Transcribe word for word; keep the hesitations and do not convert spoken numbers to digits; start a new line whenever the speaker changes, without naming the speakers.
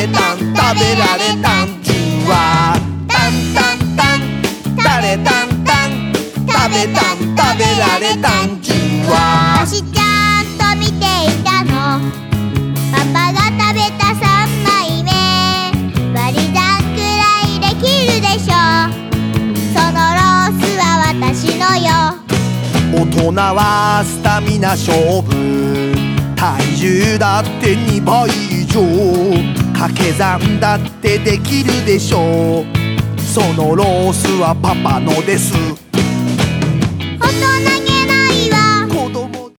れたん食べられたんじゅわタンタンタンタレタンタン食べたん食べられたんじゅわ
私ちゃんと見ていたのパパが食べたさんまいめ割り算くらいできるでしょそのロースは私のよ
大人はスタミナ勝負体重だってにばい以上掛け算だってできるでしょそのロースはパパのです
大人